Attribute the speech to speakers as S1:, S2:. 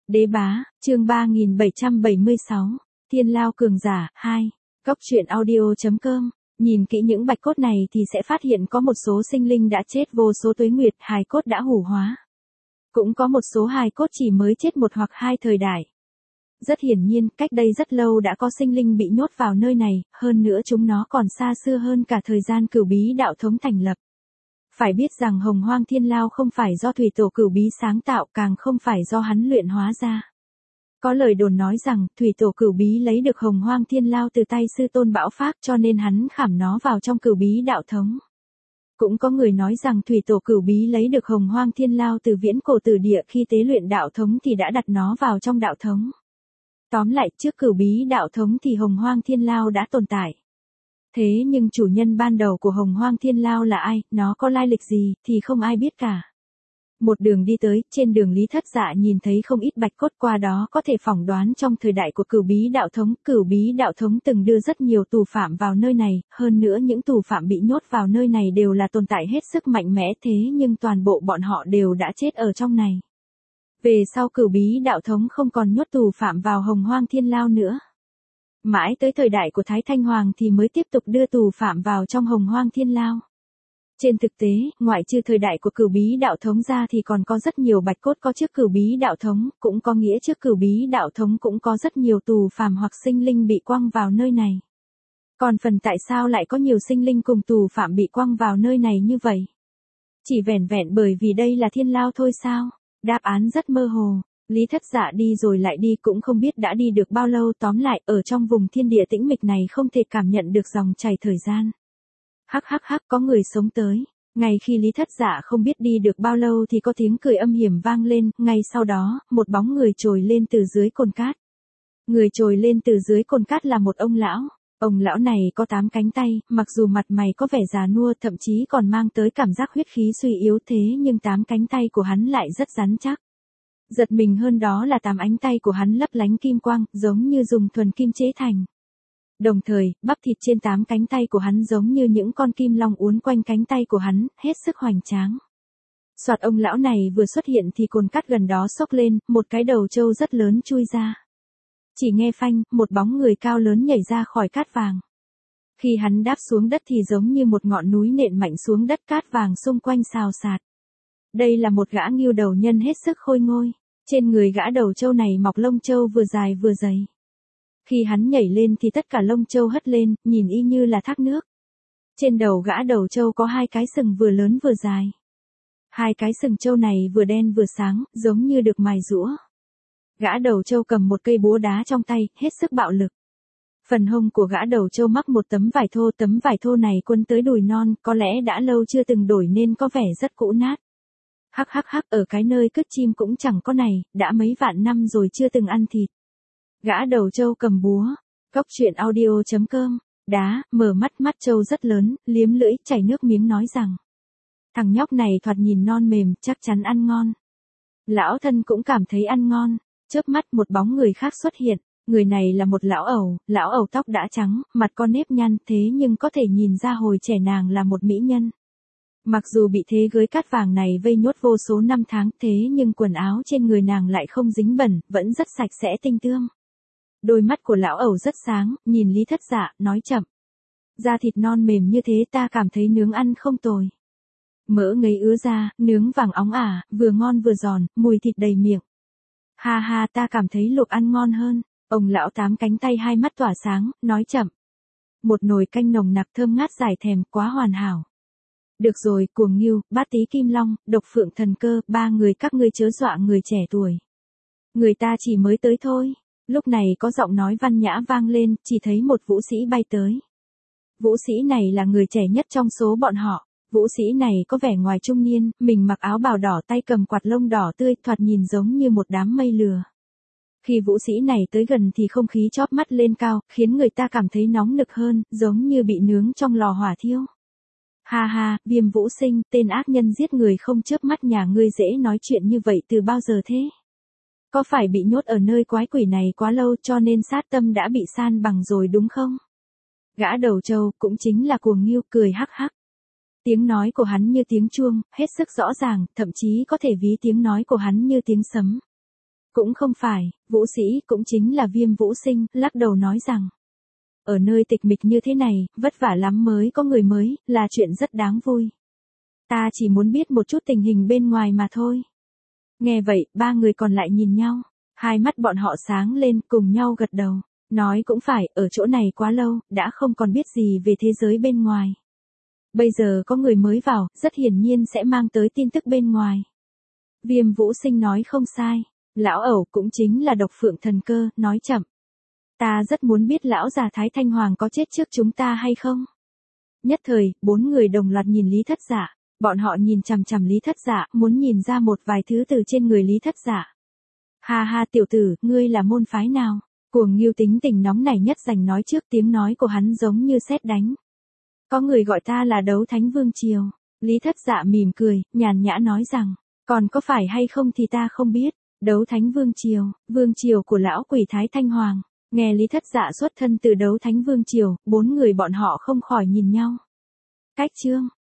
S1: Đế bá, chương 3776, Thiên Lao cường giả, 2. Góc truyện audio.com. Nhìn kỹ những bạch cốt này thì sẽ phát hiện có một số sinh linh đã chết vô số tuế nguyệt, hài cốt đã hủ hóa. Cũng có một số hài cốt chỉ mới chết một hoặc hai thời đại. Rất hiển nhiên, cách đây rất lâu đã có sinh linh bị nhốt vào nơi này, hơn nữa chúng nó còn xa xưa hơn cả thời gian Cửu Bí đạo thống thành lập. Phải biết rằng Hồng Hoang Thiên Lao không phải do Thủy Tổ Cửu Bí sáng tạo, càng không phải do hắn luyện hóa ra. Có lời đồn nói rằng, Thủy Tổ Cửu Bí lấy được Hồng Hoang Thiên Lao từ tay sư tôn Bão Phác cho nên hắn khảm nó vào trong Cửu Bí đạo thống. Cũng có người nói rằng Thủy Tổ Cửu Bí lấy được Hồng Hoang Thiên Lao từ viễn cổ tử địa, khi tế luyện đạo thống thì đã đặt nó vào trong đạo thống. Tóm lại, trước Cửu Bí đạo thống thì Hồng Hoang Thiên Lao đã tồn tại. Thế nhưng chủ nhân ban đầu của Hồng Hoang Thiên Lao là ai, nó có lai lịch gì, thì không ai biết cả. Một đường đi tới, trên đường Lý Thất Dạ nhìn thấy không ít bạch cốt, qua đó có thể phỏng đoán trong thời đại của Cửu Bí đạo thống từng đưa rất nhiều tù phạm vào nơi này, hơn nữa những tù phạm bị nhốt vào nơi này đều là tồn tại hết sức mạnh mẽ, thế nhưng toàn bộ bọn họ đều đã chết ở trong này. Về sau Cửu Bí đạo thống không còn nhốt tù phạm vào Hồng Hoang Thiên Lao nữa. Mãi tới thời đại của Thái Thanh Hoàng thì mới tiếp tục đưa tù phạm vào trong Hồng Hoang Thiên Lao. Trên thực tế, ngoại trừ thời đại của Cửu Bí đạo thống ra thì còn có rất nhiều bạch cốt có trước Cửu Bí đạo thống, cũng có nghĩa trước Cửu Bí đạo thống cũng có rất nhiều tù phạm hoặc sinh linh bị quăng vào nơi này. Còn phần tại sao lại có nhiều sinh linh cùng tù phạm bị quăng vào nơi này như vậy? Chỉ vẻn vẹn bởi vì đây là Thiên Lao thôi sao? Đáp án rất mơ hồ. Lý Thất Dạ đi rồi lại đi, cũng không biết đã đi được bao lâu, tóm lại ở trong vùng thiên địa tĩnh mịch này không thể cảm nhận được dòng chảy thời gian. Hắc hắc hắc, có người sống tới. Ngay khi Lý Thất Dạ không biết đi được bao lâu thì có tiếng cười âm hiểm vang lên, ngay sau đó, một bóng người trồi lên từ dưới cồn cát. Người trồi lên từ dưới cồn cát là một ông lão. Ông lão này có 8 cánh tay, mặc dù mặt mày có vẻ già nua, thậm chí còn mang tới cảm giác huyết khí suy yếu, thế nhưng 8 cánh tay của hắn lại rất rắn chắc. Giật mình hơn đó là 8 ánh tay của hắn lấp lánh kim quang, giống như dùng thuần kim chế thành. Đồng thời, bắp thịt trên 8 cánh tay của hắn giống như những con kim long uốn quanh cánh tay của hắn, hết sức hoành tráng. Soạt, ông lão này vừa xuất hiện thì cồn cát gần đó xốc lên, một cái đầu trâu rất lớn chui ra. Chỉ nghe phanh, một bóng người cao lớn nhảy ra khỏi cát vàng. Khi hắn đáp xuống đất thì giống như một ngọn núi nện mạnh xuống đất, cát vàng xung quanh xào xạc. Đây là một gã ngưu đầu nhân hết sức khôi ngôi. Trên người gã đầu trâu này mọc lông trâu vừa dài vừa dày. Khi hắn nhảy lên thì tất cả lông trâu hất lên, nhìn y như là thác nước. Trên đầu gã đầu trâu có 2 cái sừng vừa lớn vừa dài. 2 cái sừng trâu này vừa đen vừa sáng, giống như được mài giũa. Gã đầu trâu cầm một cây búa đá trong tay, hết sức bạo lực. Phần hông của gã đầu trâu mắc một tấm vải thô này quấn tới đùi non, có lẽ đã lâu chưa từng đổi nên có vẻ rất cũ nát. Hắc hắc hắc, ở cái nơi cất chim cũng chẳng có này, đã mấy vạn năm rồi chưa từng ăn thịt. Gã đầu trâu cầm búa. Góc truyện audio.com. Đá, mở mắt trâu rất lớn, liếm lưỡi, chảy nước miếng nói rằng. Thằng nhóc này thoạt nhìn non mềm, chắc chắn ăn ngon. Lão thân cũng cảm thấy ăn ngon. Chớp mắt một bóng người khác xuất hiện. Người này là một lão ẩu tóc đã trắng, mặt có nếp nhăn, thế nhưng có thể nhìn ra hồi trẻ nàng là một mỹ nhân. Mặc dù bị thế gới cát vàng này vây nhốt vô số năm tháng, thế nhưng quần áo trên người nàng lại không dính bẩn, vẫn rất sạch sẽ tinh tươm. Đôi mắt của lão ẩu rất sáng, nhìn Lý Thất Dạ, nói chậm. Da thịt non mềm như thế ta cảm thấy nướng ăn không tồi. Mỡ ngấy ứa ra, nướng vàng óng ả, vừa ngon vừa giòn, mùi thịt đầy miệng. Ha ha, ta cảm thấy luộc ăn ngon hơn. Ông lão 8 cánh tay 2 mắt tỏa sáng, nói chậm. Một nồi canh nồng nặc thơm ngát giải thèm, quá hoàn hảo. Được rồi, Cuồng Ngưu, Bát Tý Kim Long, Độc Phượng Thần Cơ, 3 người các ngươi chớ dọa người trẻ tuổi. Người ta chỉ mới tới thôi. Lúc này có giọng nói văn nhã vang lên, chỉ thấy một vũ sĩ bay tới. Vũ sĩ này là người trẻ nhất trong số bọn họ. Vũ sĩ này có vẻ ngoài trung niên, mình mặc áo bào đỏ, tay cầm quạt lông đỏ tươi, thoạt nhìn giống như một đám mây lừa. Khi vũ sĩ này tới gần thì không khí chóp mắt lên cao, khiến người ta cảm thấy nóng nực hơn, giống như bị nướng trong lò hỏa thiêu. Ha ha, Viêm Vũ Sinh, tên ác nhân giết người không chớp mắt nhà ngươi dễ nói chuyện như vậy từ bao giờ thế? Có phải bị nhốt ở nơi quái quỷ này quá lâu cho nên sát tâm đã bị san bằng rồi đúng không? Gã đầu trâu, cũng chính là Cuồng Ngưu, cười hắc hắc. Tiếng nói của hắn như tiếng chuông, hết sức rõ ràng, thậm chí có thể ví tiếng nói của hắn như tiếng sấm. Cũng không phải, Vũ Sĩ cũng chính là Viêm Vũ Sinh, lắc đầu nói rằng. Ở nơi tịch mịch như thế này, vất vả lắm mới có người mới, là chuyện rất đáng vui. Ta chỉ muốn biết một chút tình hình bên ngoài mà thôi. Nghe vậy, ba người còn lại nhìn nhau. Hai mắt bọn họ sáng lên, cùng nhau gật đầu. Nói cũng phải, ở chỗ này quá lâu, đã không còn biết gì về thế giới bên ngoài. Bây giờ có người mới vào, rất hiển nhiên sẽ mang tới tin tức bên ngoài. Viêm Vũ Sinh nói không sai. Lão ẩu cũng chính là Độc Phượng Thần Cơ, nói chậm. Ta rất muốn biết lão già Thái Thanh Hoàng có chết trước chúng ta hay không? Nhất thời, bốn người đồng loạt nhìn Lý Thất Dạ. Bọn họ nhìn chằm chằm Lý Thất Dạ, muốn nhìn ra một vài thứ từ trên người Lý Thất Dạ. Ha ha tiểu tử, ngươi là môn phái nào? Cuồng Ngưu tính tình nóng nảy nhất giành nói trước, tiếng nói của hắn giống như sét đánh. Có người gọi ta là Đấu Thánh Vương Triều. Lý Thất Dạ mỉm cười, nhàn nhã nói rằng, còn có phải hay không thì ta không biết. Đấu Thánh Vương Triều của lão quỷ Thái Thanh Hoàng. Nghe Lý Thất Dạ xuất thân từ Đấu Thánh Vương Triều, bốn người bọn họ không khỏi nhìn nhau. Cách chương